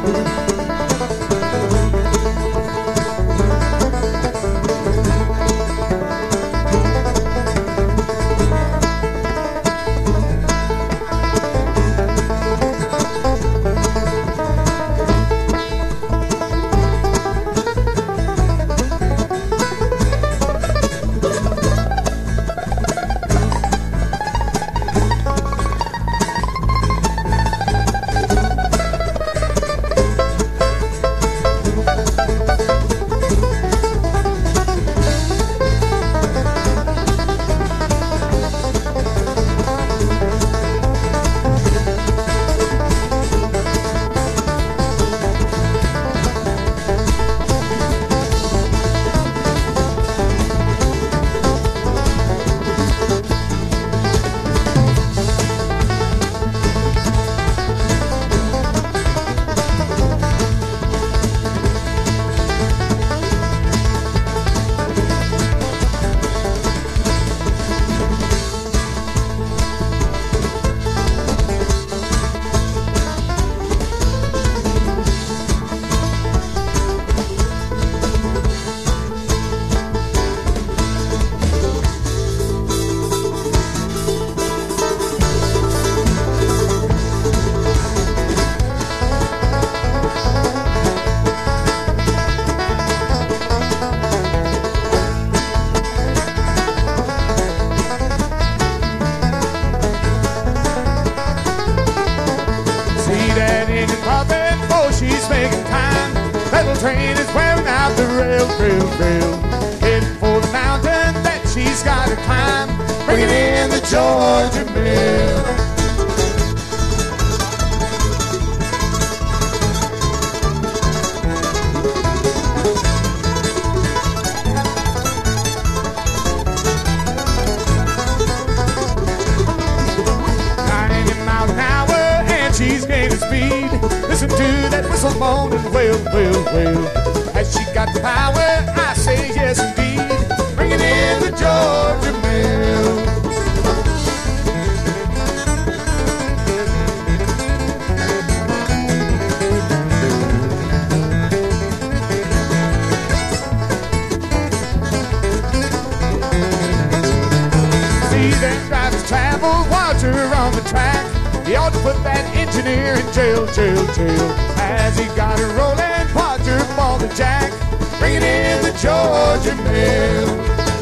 train is wearing out the rail. Heading for the mountain that she's got to climb, bringing in the Georgia mail. She's gaining speed. Listen to that whistle moaning, wail. Has she got the power? I say yes indeed. Bringing in the Georgia mail. See them drivers travel, water on the track. He ought to put that engineer in jail. As he got her rolling, quadruple the jack, bringing in the Georgia mail.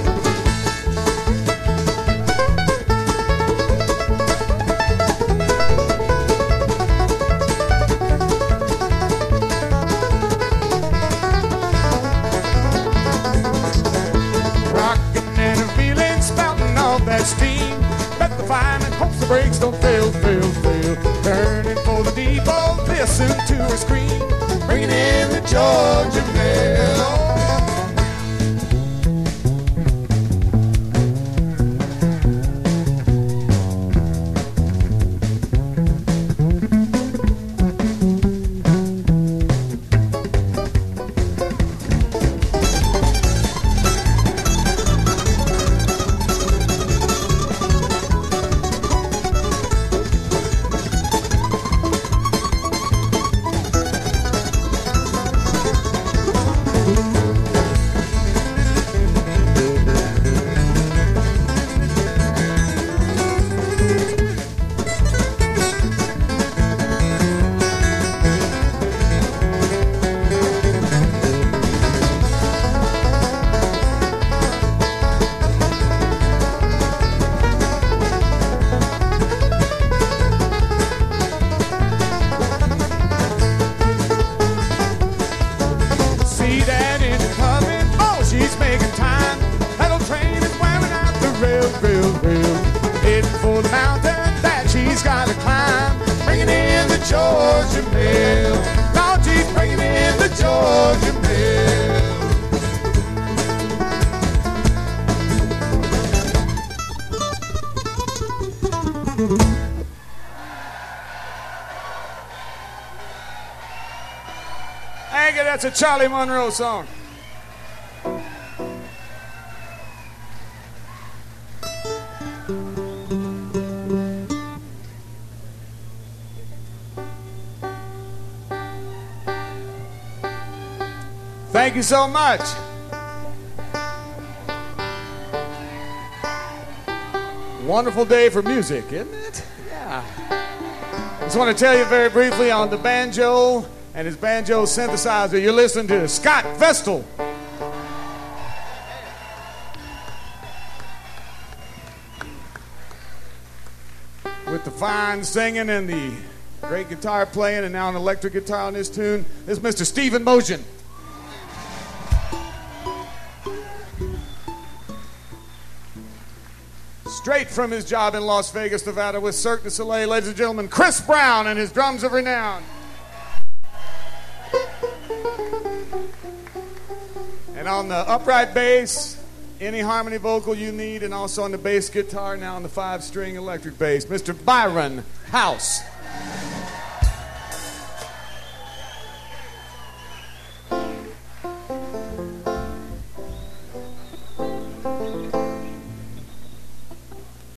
Rocking and a reeling, spouting all that steam. Bet the fireman hopes the brakes don't fail. Turning for the depot, listen to her scream, bringing in the Georgia mail. Heading for the mountain that she's got to climb, bringing in the Georgia mail. Lord, she's bringing in the Georgia mail. Aggie, that's a Charlie Monroe song. Thank you so much. Wonderful day for music, isn't it? Yeah. Just want to tell you very briefly on the banjo and his banjo synthesizer. You're listening to Scott Vestal. With the fine singing and the great guitar playing and now an electric guitar on this tune, this is Mr. Stephen Motion. Straight from his job in Las Vegas, Nevada with Cirque du Soleil, ladies and gentlemen, Chris Brown and his drums of renown. And on the upright bass, any harmony vocal you need, and also on the bass guitar, now on the 5-string electric bass, Mr. Byron House.